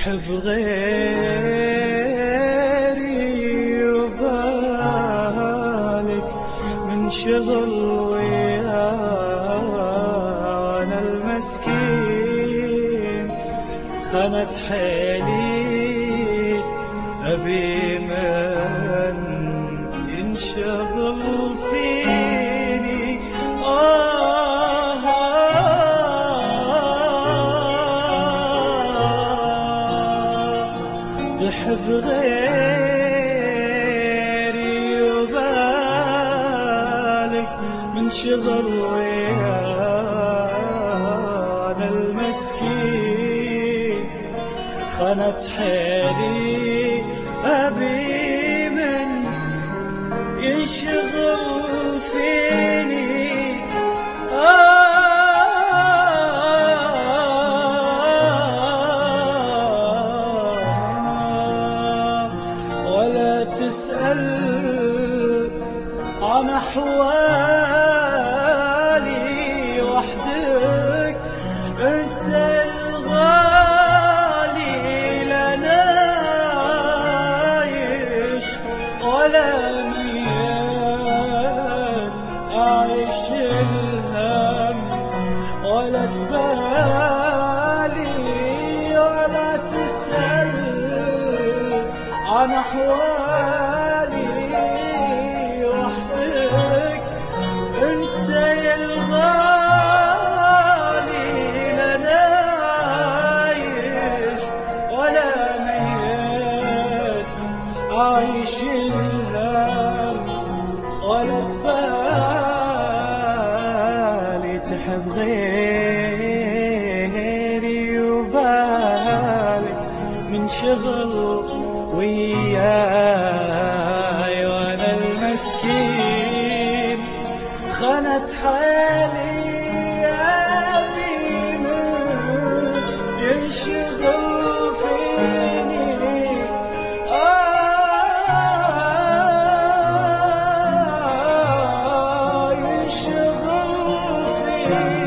تحب غيري وبالك من شغل ويانا المسكين خانت حيلي أبي من ينشغل فيني تحب غيري وبالك من شغل ويانا المسكين خانت حيلي أبي من ينشغل فيني ولا تسأل عن أحوالي وحدك أنت الغالي لنا عايش ولا ميال أعيش الهم ولا تبالي ولا تسأل عن أحوالي وحدك أنت يا الغالي لنا عايش ولا ميت عايش الهم ولا تبالي تحب غيري وبالك من شغل وياي وانا المسكين خانت حالي أبي من ينشغل فيني ينشغل فيني